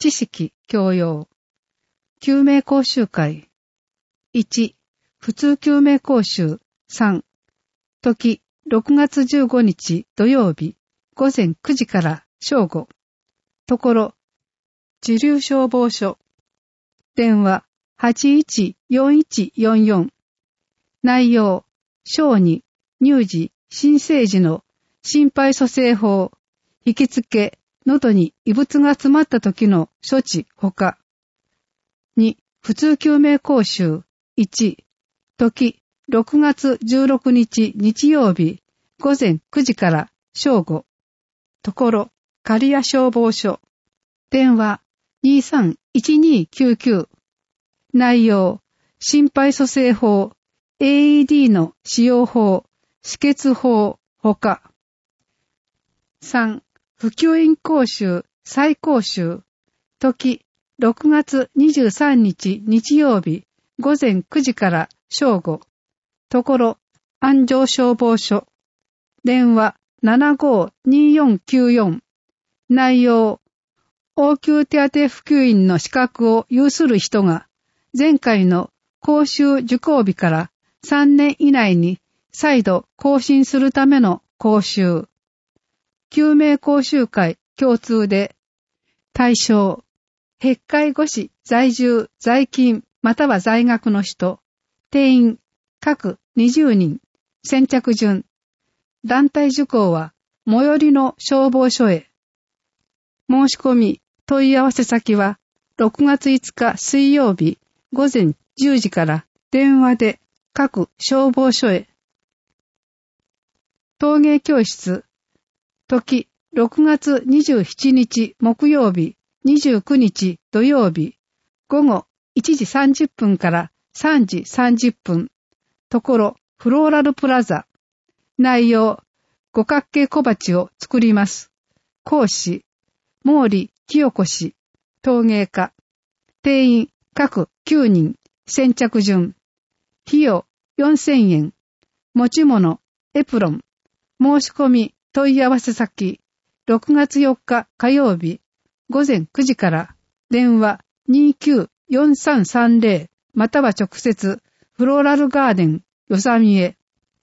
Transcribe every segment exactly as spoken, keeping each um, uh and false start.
知識教養。救命講習会。いち、普通救命講習。さん、時、ろくがつじゅうごにち土曜日、午前くじから正午。ところ、自流消防署。電話、はちいちよんいちよんよん。内容、小児、乳児、新生児の心肺蘇生法、引き付け、喉に異物が詰まった時の処置ほか。に、普通救命講習。いち、時、ろくがつじゅうろくにち日曜日、午前くじから正午。ところ、刈谷消防署。電話、にさんいちにきゅうきゅう。内容、心肺蘇生法、エーイーディー の使用法、止血法、ほか。さん、普及員講習、再講習。時、ろくがつにじゅうさんにち日曜日、午前くじから正午。ところ、安城消防署。電話、ななごーにーよんきゅうよん。内容、応急手当普及員の資格を有する人が、前回の講習受講日からさんねん以内に再度更新するための講習。救命講習会共通で、対象、へっかいごし在住、在勤、または在学の人、定員、各にじゅうにん、先着順。団体受講は、最寄りの消防署へ。申し込み、問い合わせ先は、ろくがついつか水曜日、午前じゅうじから電話で各消防署へ。陶芸教室。時、ろくがつにじゅうしちにち木曜日、にじゅうくにち土曜日、午後いちじさんじゅっぷんからさんじさんじゅっぷん。ところ、フローラルプラザ。内容、五角形小鉢を作ります。講師、毛利清子氏、陶芸家。定員、各きゅうにん、先着順。費用、よんせんえん。持ち物、エプロン。申し込み、問い合わせ先、ろくがつよっか火曜日、午前くじから、電話にきゅうよんさんさんぜろ、または直接、フローラルガーデン、よさみへ。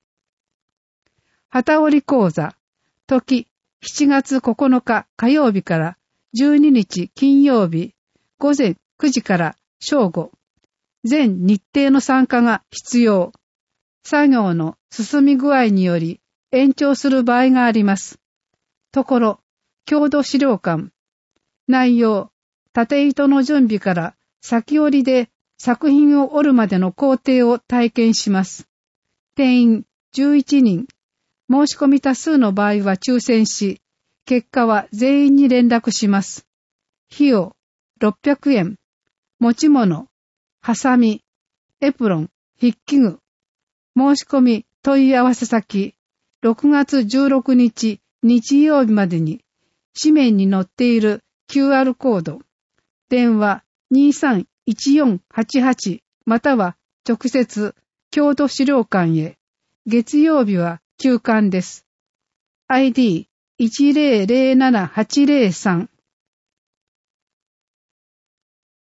旗織講座、時、しちがつここのか火曜日からじゅうににち金曜日、午前くじから正午。全日程の参加が必要。作業の進み具合により、延長する場合があります。ところ、郷土資料館。内容、縦糸の準備から先折りで作品を折るまでの工程を体験します。定員じゅういちにん。申し込み多数の場合は抽選し、結果は全員に連絡します。費用ろっぴゃくえん。持ち物、ハサミ、エプロン、筆記具。申し込み問い合わせ先、ろくがつじゅうろくにち日曜日までに、紙面に載っている キューアール コード、電話にさんいちよんはちはちまたは直接、郷土資料館へ。月曜日は休館です。アイディーいちぜろぜろななはちぜろさん